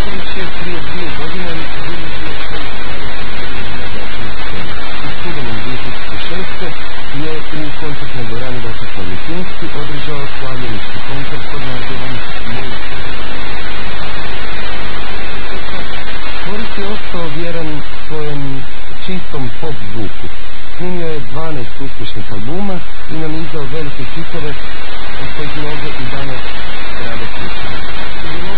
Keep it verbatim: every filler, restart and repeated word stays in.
Kojić je prije dvije godine bilježio svojih dvadeset godina na sceni. U studenom dvije tisuće šeste. je u koncertnoj dvorani Vatroslav Lisinski održao slavljenički koncert pod nazivom Moj Boris je ostao vjeran svojem čistom pop zvuku. Snimio je dvanaest uspješnih albuma i nanizao velike hitove od kojih mnoge i danas rado slušaju.